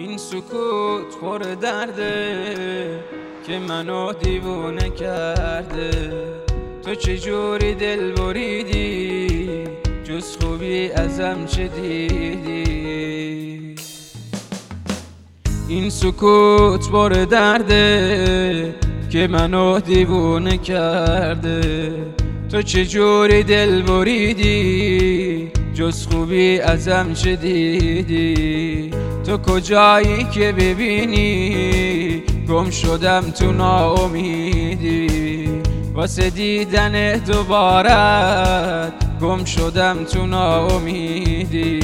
این سکوت پر درده که منو دیوونه کرده. تو چجوری دل بریدی، جز خوبی ازم چه دیدی؟ این سکوت پر درده که منو دیوونه کرده. تو چجوری دل بریدی، جز خوبی ازم چه دیدی؟ تو کجایی که ببینی گم شدم تو ناامیدی؟ واسه دیدن دوبارت گم شدم تو ناامیدی.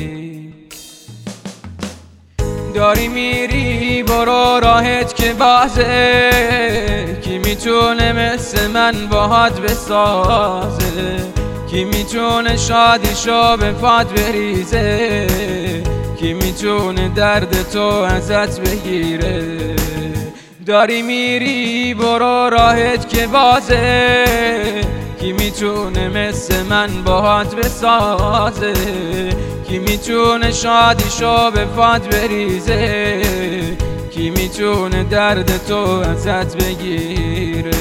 داری میری برو راحت که بازه، کی میتونه مثل من باهات بسازه؟ کی میتونه شادیشو به پات بریزه؟ کی میتونه درد تو ازت بگیره؟ داری میری برو راحت که بازه، کی میتونه مثل من باهات بسازه؟ کی میتونه شادیشو به پات بریزه؟ کی میتونه درد تو ازت بگیره؟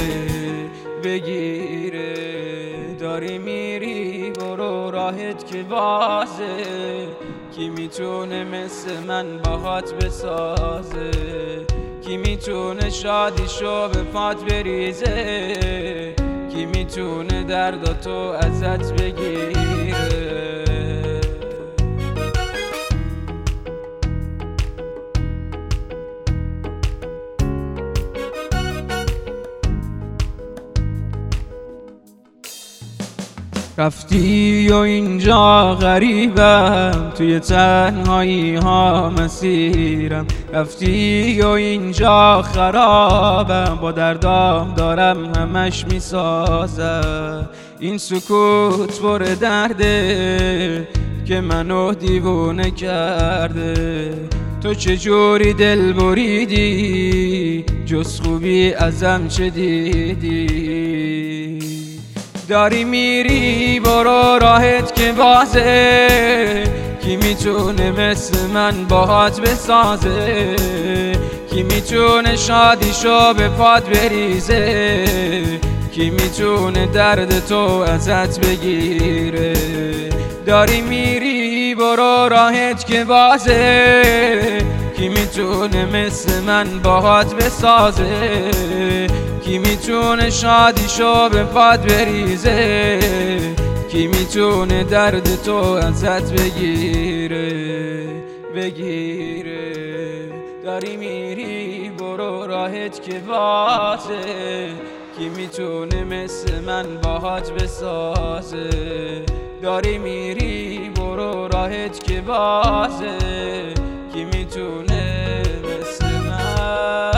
داری میری برو راحت که بازه، کی میتونه مثل من باهات بسازه؟ کی میتونه شادیشو به پات بریزه؟ کی میتونه درد تو ازت بگیره؟ رفتی و اینجا غریبم، توی تنهایی ها مسیرم. رفتی و اینجا خرابم، با دردام دارم همش میسازم. این سکوت پر درده که منو دیوونه کرده. تو چجوری دل بریدی، جز خوبی ازم چه دیدی؟ داری میری برو راحت که بازه، کی میتونه مثل من باهات بسازه؟ کی میتونه شادیشو به پات بریزه؟ کی میتونه درد تو ازت بگیره؟ داری میری برو راحت که بازه، کی میتونه مثل من باهات بسازه؟ کی میتونه شادیشو به پات بریزه؟ کی میتونه درد تو ازت بگیره؟ داری میری برو راحت که بازه، کی میتونه مثل من باهات بسازه؟ داری میری برو راحت که بازه، کی میتونه مثل من